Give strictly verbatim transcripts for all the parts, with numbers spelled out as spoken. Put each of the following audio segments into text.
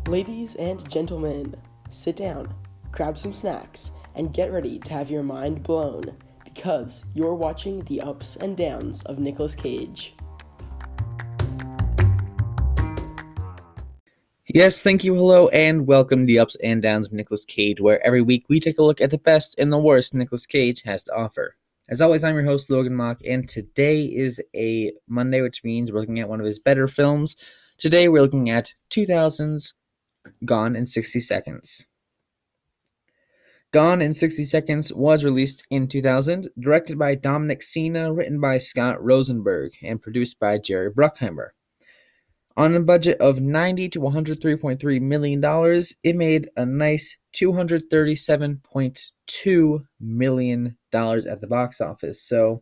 Ladies and gentlemen, sit down, grab some snacks, and get ready to have your mind blown because you're watching the ups and downs of Nicolas Cage. Yes, thank you, hello, and welcome to the Ups and Downs of Nicolas Cage, where every week we take a look at the best and the worst Nicolas Cage has to offer. As always, I'm your host, Logan Mock, and today is a Monday, which means we're looking at one of his better films. Today we're looking at two thousands Gone in sixty seconds. Gone in sixty seconds was released in two thousand, directed by Dominic Sena, written by Scott Rosenberg, and produced by Jerry Bruckheimer. On a budget of ninety to one hundred three point three million dollars, it made a nice two hundred thirty-seven point two million dollars at the box office. So,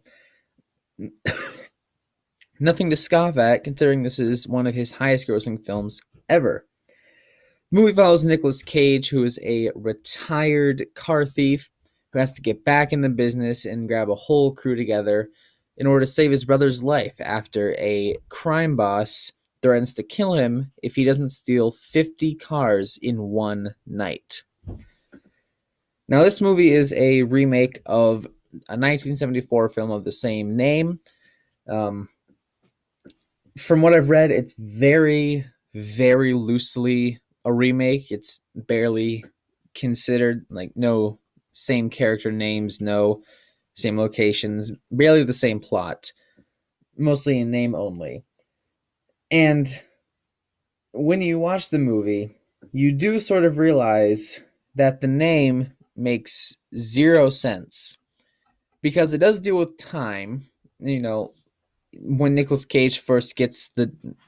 nothing to scoff at, considering this is one of his highest grossing films ever. The movie follows Nicolas Cage, who is a retired car thief who has to get back in the business and grab a whole crew together in order to save his brother's life after a crime boss threatens to kill him if he doesn't steal fifty cars in one night. Now, this movie is a remake of a nineteen seventy-four film of the same name. Um, from what I've read, it's very, very loosely a remake. It's barely considered, like, no same character names, no same locations, barely the same plot, mostly in name only. And when you watch the movie, you do sort of realize that the name makes zero sense because it does deal with time. You know, when Nicolas Cage first gets the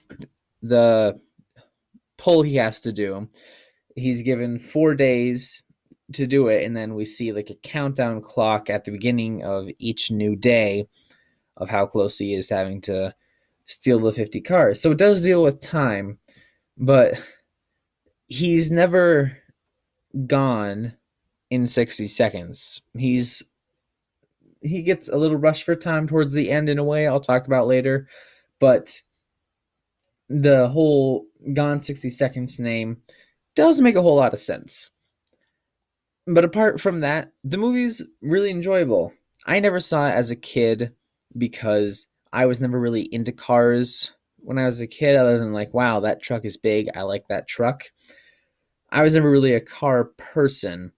the pull he has to do, he's given four days to do it, and then we see like a countdown clock at the beginning of each new day of how close he is to having to steal the fifty cars. So it does deal with time, but he's never gone in sixty seconds. He's he gets a little rushed for time towards the end in a way I'll talk about later, but the whole Gone sixty seconds name does make a whole lot of sense. But apart from that, the movie's really enjoyable. I never saw it as a kid because I was never really into cars when I was a kid, other than like, wow, that truck is big, I like that truck. I was never really a car person,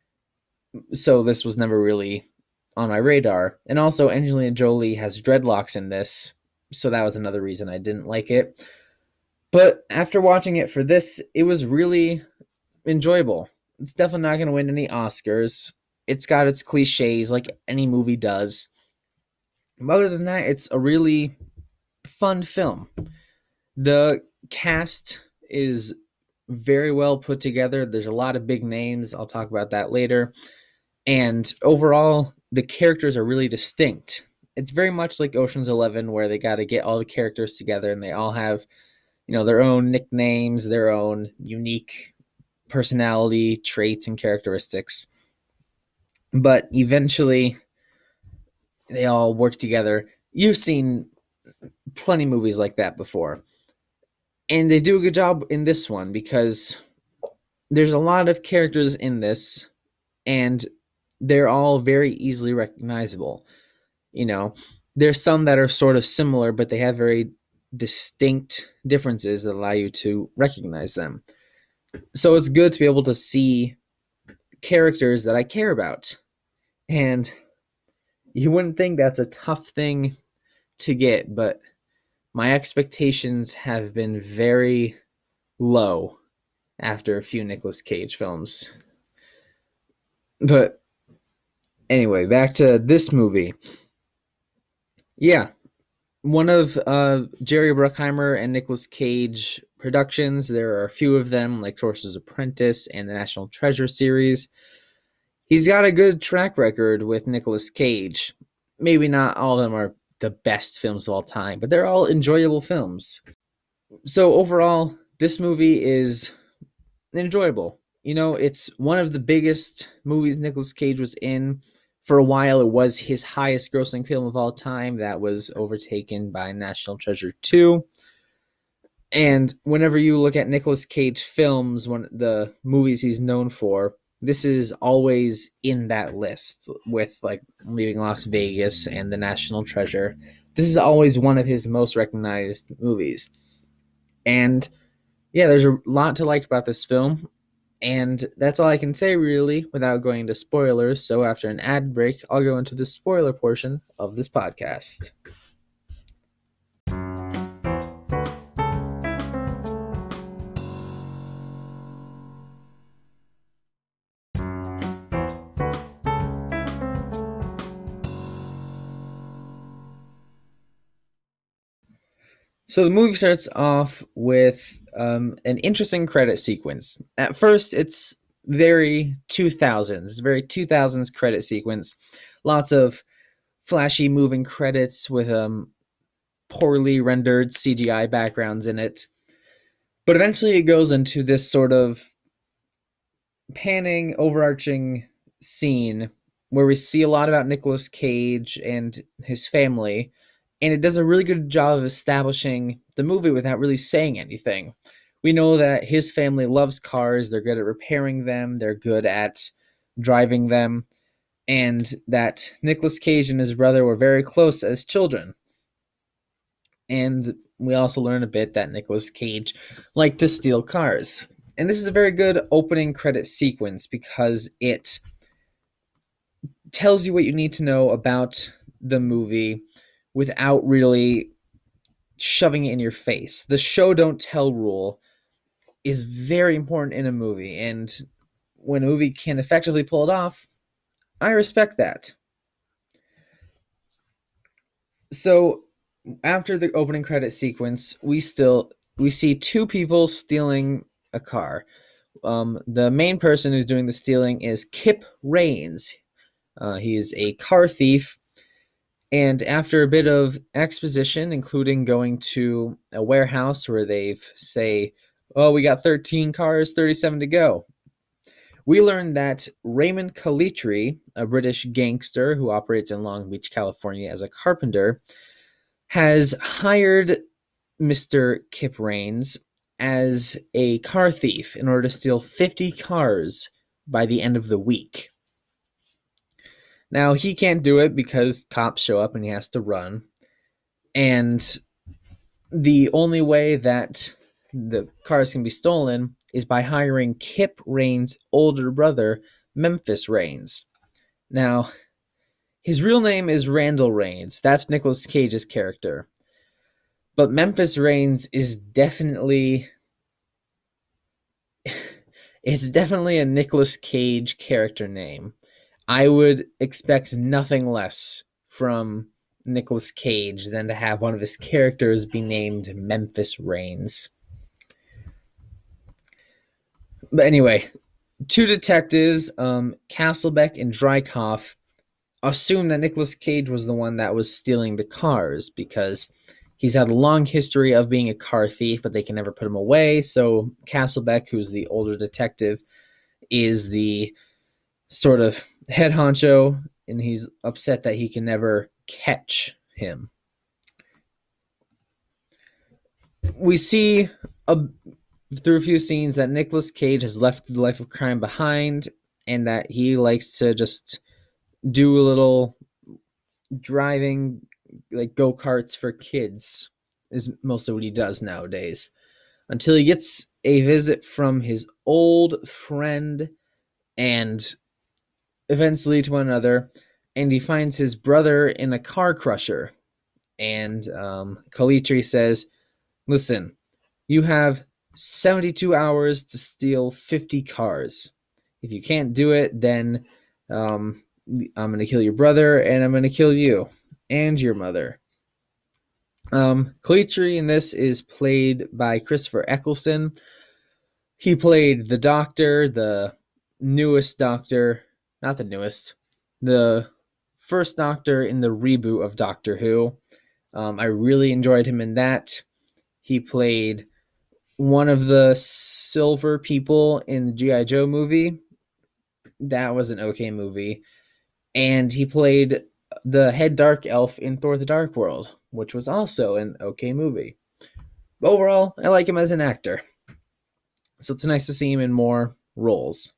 so this was never really on my radar. And also, Angelina Jolie has dreadlocks in this, so that was another reason I didn't like it. But after watching it for this, it was really enjoyable. It's definitely not going to win any Oscars. It's got its cliches like any movie does. But other than that, it's a really fun film. The cast is very well put together. There's a lot of big names. I'll talk about that later. And overall, the characters are really distinct. It's very much like Ocean's Eleven, where they got to get all the characters together and they all have, you know, their own nicknames, their own unique personality traits and characteristics. But eventually, they all work together. You've seen plenty of movies like that before. And they do a good job in this one because there's a lot of characters in this, and they're all very easily recognizable. You know, there's some that are sort of similar, but they have very distinct differences that allow you to recognize them. So it's good to be able to see characters that I care about. And you wouldn't think that's a tough thing to get, but my expectations have been very low after a few Nicolas Cage films. But anyway, back to this movie. Yeah, one of uh, Jerry Bruckheimer and Nicolas Cage productions. There are a few of them, like Sorcerer's Apprentice and the National Treasure series. He's got a good track record with Nicolas Cage. Maybe not all of them are the best films of all time, but they're all enjoyable films. So overall, this movie is enjoyable. You know, it's one of the biggest movies Nicolas Cage was in. For a while, it was his highest grossing film of all time. That was overtaken by National Treasure two. And whenever you look at Nicolas Cage films, one the movies he's known for, this is always in that list with like Leaving Las Vegas and The National Treasure. This is always one of his most recognized movies. And yeah, there's a lot to like about this film. And that's all I can say really without going into spoilers. So after an ad break, I'll go into the spoiler portion of this podcast. So the movie starts off with um, an interesting credit sequence. At first, it's very two thousands. It's a very two thousands credit sequence. Lots of flashy moving credits with um, poorly rendered C G I backgrounds in it. But eventually it goes into this sort of panning, overarching scene where we see a lot about Nicolas Cage and his family, and it does a really good job of establishing the movie without really saying anything. We know that his family loves cars, they're good at repairing them, they're good at driving them, and that Nicolas Cage and his brother were very close as children. And we also learn a bit that Nicolas Cage liked to steal cars. And this is a very good opening credit sequence because it tells you what you need to know about the movie without really shoving it in your face. The show don't tell rule is very important in a movie, and when a movie can effectively pull it off, I respect that. So after the opening credit sequence, we still we see two people stealing a car. Um, the main person who's doing the stealing is Kip Raines. Uh, he is a car thief. And after a bit of exposition, including going to a warehouse where they say, oh, we got thirteen cars, thirty-seven to go, we learn that Raymond Calitri, a British gangster who operates in Long Beach, California as a carpenter, has hired Mister Kip Raines as a car thief in order to steal fifty cars by the end of the week. Now, he can't do it because cops show up and he has to run. And the only way that the cars can be stolen is by hiring Kip Raines' older brother, Memphis Raines. Now, his real name is Randall Raines. That's Nicolas Cage's character. But Memphis Raines is definitely... it's definitely a Nicolas Cage character name. I would expect nothing less from Nicolas Cage than to have one of his characters be named Memphis Raines. But anyway, two detectives, um, Castlebeck and Drykoff, assume that Nicolas Cage was the one that was stealing the cars because he's had a long history of being a car thief, but they can never put him away. So Castlebeck, who's the older detective, is the sort of head honcho, and he's upset that he can never catch him. We see a, through a few scenes that Nicolas Cage has left the life of crime behind and that he likes to just do a little driving, like go-karts for kids, is mostly what he does nowadays, until he gets a visit from his old friend and events lead to one another, and he finds his brother in a car crusher. And um, Calitri says, listen, you have seventy-two hours to steal fifty cars. If you can't do it, then um, I'm going to kill your brother, and I'm going to kill you and your mother. Um, Calitri in this is played by Christopher Eccleston. He played the Doctor, the newest Doctor, not the newest, the first Doctor in the reboot of Doctor Who. Um, I really enjoyed him in that. He played one of the silver people in the G I. Joe movie. That was an okay movie. And he played the head dark elf in Thor the Dark World, which was also an okay movie. But overall, I like him as an actor. So it's nice to see him in more roles.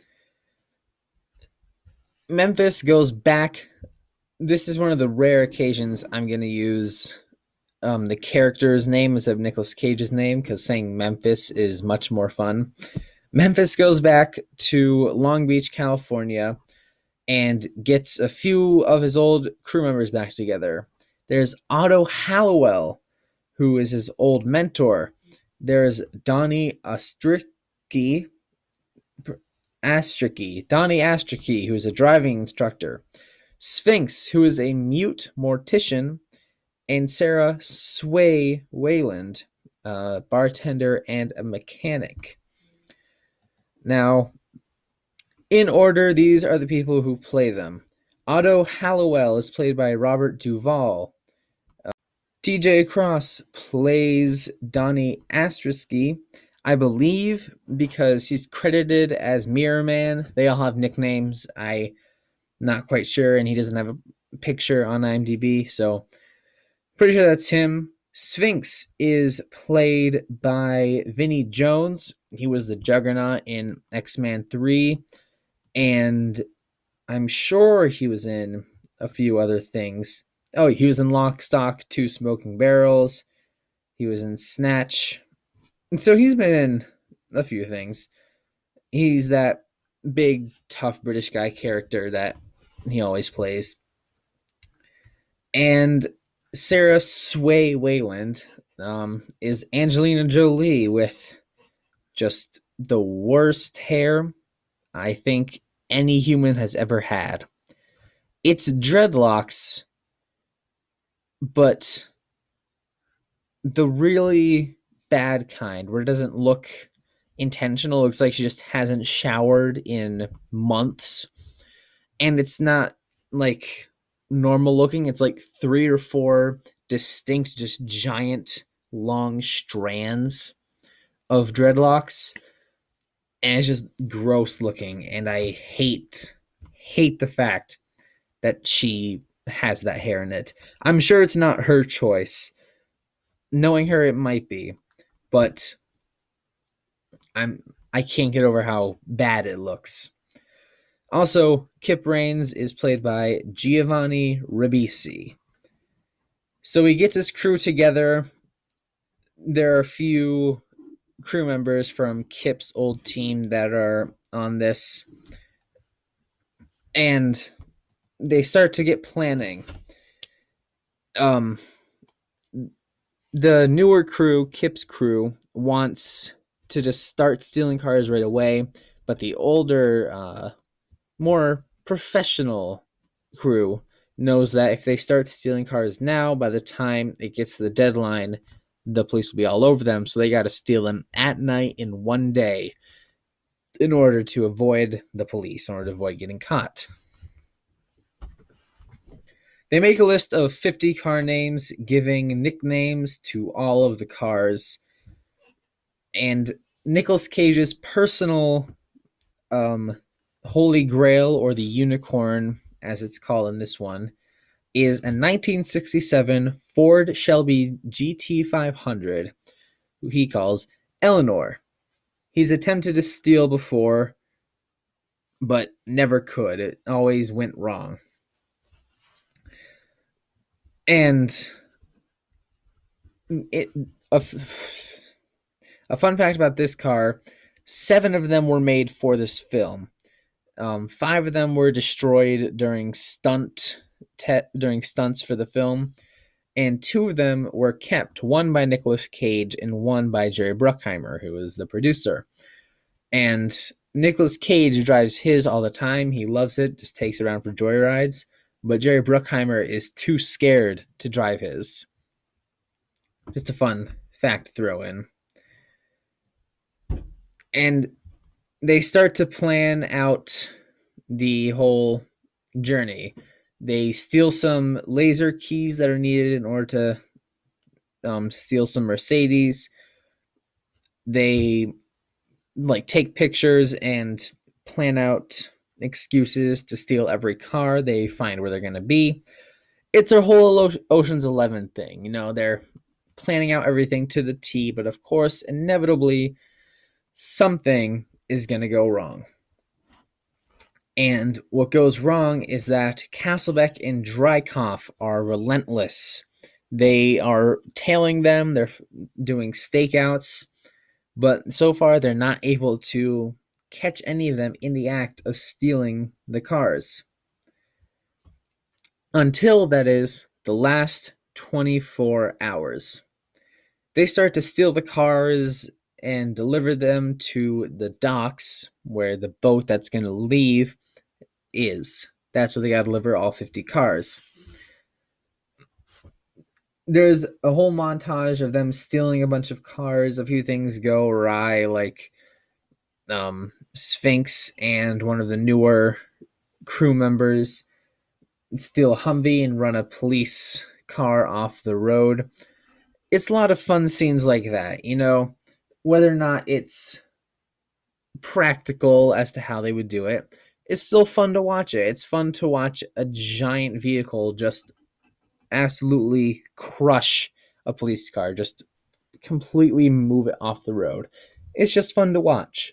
Memphis goes back. This is one of the rare occasions I'm going to use um, the character's name instead of Nicolas Cage's name, because saying Memphis is much more fun. Memphis goes back to Long Beach, California, and gets a few of his old crew members back together. There's Otto Hallowell, who is his old mentor. There's Donnie Ostricki, Astricki, Donnie Astricki, who is a driving instructor. Sphinx, who is a mute mortician, and Sarah Sway Wayland, a bartender and a mechanic. Now, in order, these are the people who play them. Otto Hallowell is played by Robert Duvall. Uh, T J Cross plays Donnie Astricki, I believe, because he's credited as Mirror Man. They all have nicknames. I'm not quite sure, and he doesn't have a picture on IMDb, so pretty sure that's him. Sphinx is played by Vinnie Jones. He was the Juggernaut in X-Men three, and I'm sure he was in a few other things. Oh, he was in Lock, Stock, Two Smoking Barrels. He was in Snatch. And so he's been in a few things. He's that big, tough British guy character that he always plays. And Sarah Sway Wayland um, is Angelina Jolie with just the worst hair I think any human has ever had. It's dreadlocks, but the really bad kind, where it doesn't look intentional. It looks like she just hasn't showered in months. And it's not like normal looking. It's like three or four distinct, just giant, long strands of dreadlocks. And it's just gross looking. And I hate, hate the fact that she has that hair in it. I'm sure it's not her choice. Knowing her, it might be. But I'm I can't get over how bad it looks. Also, Kip Raines is played by Giovanni Ribisi. So he gets his crew together. There are a few crew members from Kip's old team that are on this. And they start to get planning. Um, the newer crew, Kip's crew, wants to just start stealing cars right away. But the older, uh, more professional crew knows that if they start stealing cars now, by the time it gets to the deadline, the police will be all over them. So they got to steal them at night in one day in order to avoid the police, in order to avoid getting caught. They make a list of fifty car names, giving nicknames to all of the cars. And Nicolas Cage's personal um, Holy Grail, or the unicorn, as it's called in this one, is a nineteen sixty-seven Ford Shelby G T five hundred, who he calls Eleanor. He's attempted to steal before, but never could. It always went wrong. And it a, a fun fact about this car, seven of them were made for this film. Um, five of them were destroyed during stunt te- during stunts for the film, and two of them were kept, one by Nicolas Cage and one by Jerry Bruckheimer, who was the producer. And Nicolas Cage drives his all the time. He loves it, just takes it around for joyrides. But Jerry Bruckheimer is too scared to drive his. Just a fun fact to throw in. And they start to plan out the whole journey. They steal some laser keys that are needed in order to um, steal some Mercedes. They like take pictures and plan out excuses to steal every car. They find where they're going to be. It's a whole Ocean's Eleven thing. You know, they're planning out everything to the T, but of course, inevitably, something is going to go wrong. And what goes wrong is that Castlebeck and Drykoff are relentless. They are tailing them, they're doing stakeouts, but so far they're not able to catch any of them in the act of stealing the cars. Until, that is, the last twenty-four hours. They start to steal the cars and deliver them to the docks where the boat that's going to leave is. That's where they got to deliver all fifty cars. There's a whole montage of them stealing a bunch of cars. A few things go awry, like um, Sphinx and one of the newer crew members steal a Humvee and run a police car off the road. It's a lot of fun scenes like that, you know, whether or not it's practical as to how they would do it. It's still fun to watch it. It's fun to watch a giant vehicle just absolutely crush a police car, just completely move it off the road. It's just fun to watch.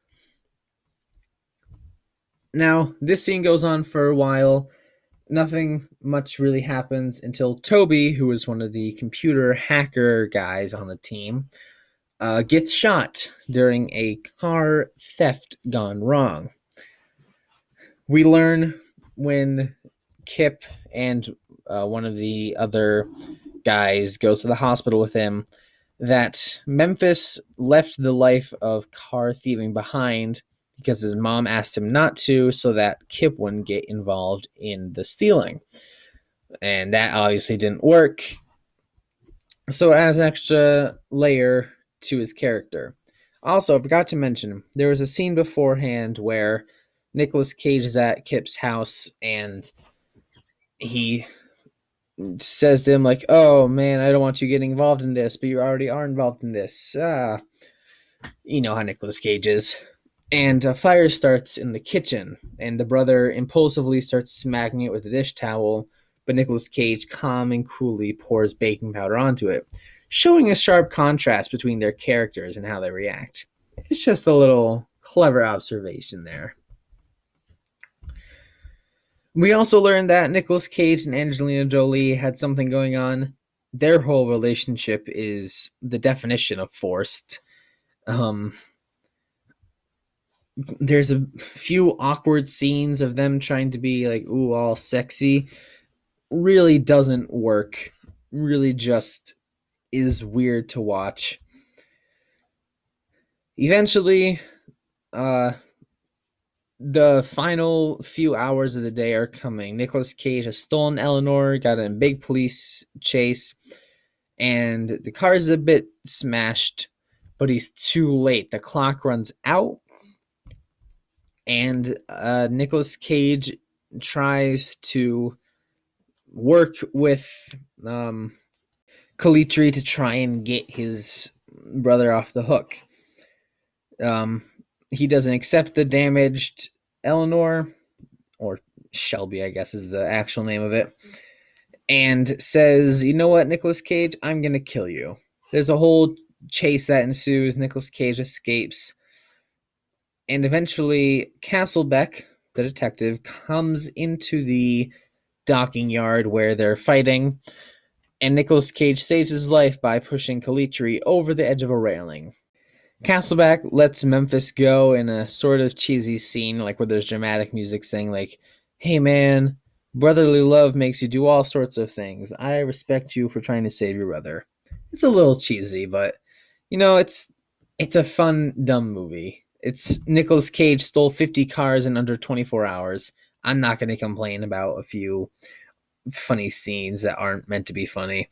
Now, this scene goes on for a while. Nothing much really happens until Toby, who is one of the computer hacker guys on the team, uh, gets shot during a car theft gone wrong. We learn when Kip and uh, one of the other guys goes to the hospital with him that Memphis left the life of car thieving behind because his mom asked him not to, so that Kip wouldn't get involved in the stealing. And that obviously didn't work. So it adds an extra layer to his character. Also, I forgot to mention, there was a scene beforehand where Nicolas Cage is at Kip's house and he says to him, like, oh man, I don't want you getting involved in this, but you already are involved in this. Ah, you know how Nicolas Cage is. And a fire starts in the kitchen, and the brother impulsively starts smacking it with a dish towel, but Nicolas Cage calm and coolly pours baking powder onto it, showing a sharp contrast between their characters and how they react. It's just a little clever observation there. We also learned that Nicolas Cage and Angelina Jolie had something going on. Their whole relationship is the definition of forced. Um... There's a few awkward scenes of them trying to be like, ooh, all sexy. Really doesn't work. Really just is weird to watch. Eventually, uh, the final few hours of the day are coming. Nicolas Cage has stolen Eleanor, got in a big police chase, and the car is a bit smashed, but he's too late. The clock runs out. And uh, Nicolas Cage tries to work with um, Calitri to try and get his brother off the hook. Um, he doesn't accept the damaged Eleanor, or Shelby, I guess is the actual name of it, and says, you know what, Nicolas Cage, I'm going to kill you. There's a whole chase that ensues. Nicolas Cage escapes. And eventually, Castlebeck, the detective, comes into the docking yard where they're fighting, and Nicolas Cage saves his life by pushing Calitri over the edge of a railing. Castlebeck lets Memphis go in a sort of cheesy scene, like where there's dramatic music saying, like, hey man, brotherly love makes you do all sorts of things. I respect you for trying to save your brother. It's a little cheesy, but, you know, it's it's a fun, dumb movie. It's Nicolas Cage stole fifty cars in under twenty-four hours. I'm not going to complain about a few funny scenes that aren't meant to be funny.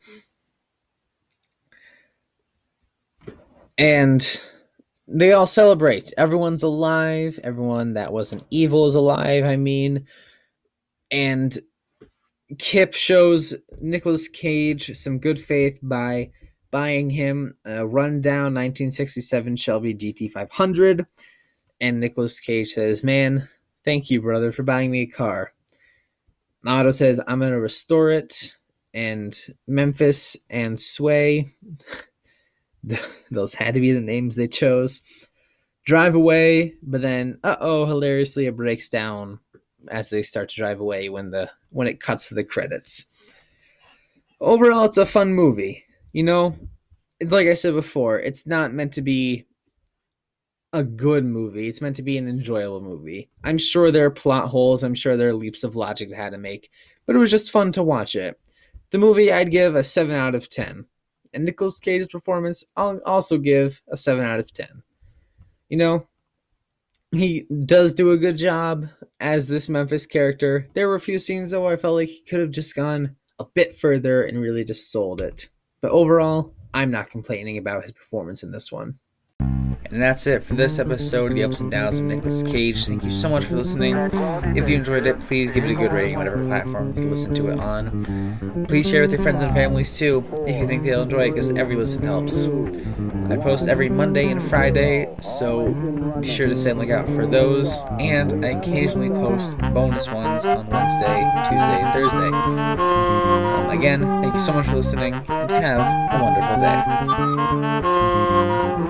And they all celebrate. Everyone's alive. Everyone that wasn't evil is alive, I mean. And Kip shows Nicolas Cage some good faith by buying him a rundown nineteen sixty-seven Shelby G T five hundred, and Nicolas Cage says, man, thank you, brother, for buying me a car. Otto says, I'm going to restore it, and Memphis and Sway, those had to be the names they chose, drive away, but then, uh-oh, hilariously it breaks down as they start to drive away when the when it cuts to the credits. Overall, it's a fun movie. You know, it's like I said before, it's not meant to be a good movie. It's meant to be an enjoyable movie. I'm sure there are plot holes. I'm sure there are leaps of logic that had to make, but it was just fun to watch it. The movie, I'd give a seven out of ten. And Nicolas Cage's performance, I'll also give a seven out of ten. You know, he does do a good job as this Memphis character. There were a few scenes, though, where I felt like he could have just gone a bit further and really just sold it. But overall, I'm not complaining about his performance in this one. And that's it for this episode of The Ups and Downs of Nicolas Cage. Thank you so much for listening. If you enjoyed it, please give it a good rating on whatever platform you listen to it on. Please share with your friends and families too, if you think they'll enjoy it, because every listen helps. I post every Monday and Friday, so be sure to stay on the lookout for those. And I occasionally post bonus ones on Wednesday, Tuesday, and Thursday. Um, again, thank you so much for listening, and have a wonderful day.